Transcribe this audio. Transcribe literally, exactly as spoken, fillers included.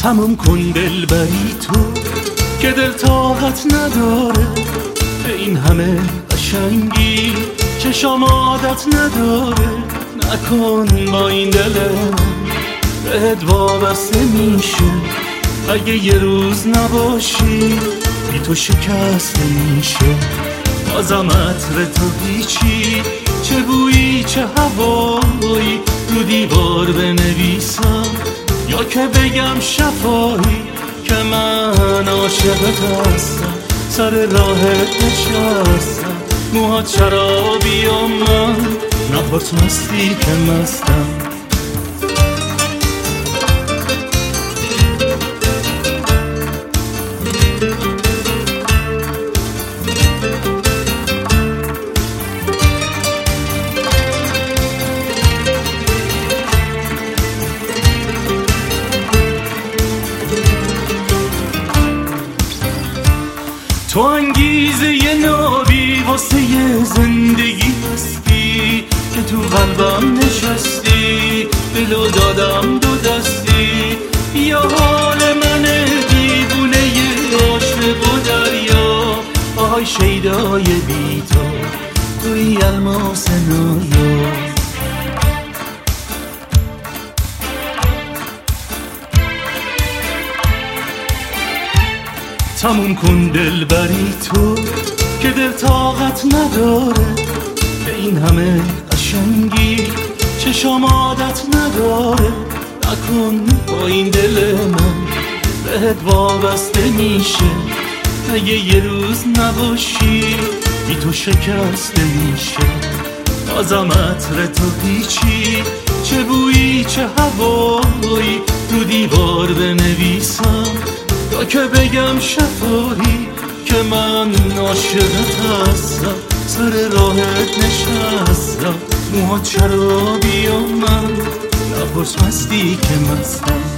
تموم کن دلبری تو که دل طاقت نداره به این همه قشنگی، چشام عادت نداره. نکن با این دلم بهت وابسته میشه، اگه یه روز نباشی بی تو شکسته میشه. بازم عطر تو هیچی، چه بویی چه هوایی، رو دیوار بنویسم یا که بگم شفایی که من عاشقت هستم. سر راهت نشستم، موهات شرابی و من نپرس مستی که مستم. تو انگیزه ی نابی واسه ی زندگی هستی که تو قلبم نشستی، دلو دادم دو دستی. یا حال من دیوونه ی عاشق و دریا، آهای شیدای بی تو توی الماس نایا. تموم کن دلبری تو که دل طاقت نداره به این همه قشنگی، چشام عادت نداره. نکن با این دل من بهت وابسته میشه، اگه یه روز نباشی بی تو شکسته میشه. بازم عطر تو هیچی، چه بویی چه هوایی، رو دیوار بنویسم یا که بگم شفایی که من عاشقت هستم. سر راهت نشستم، موهات شرابی و من نپرس مستی که مستم.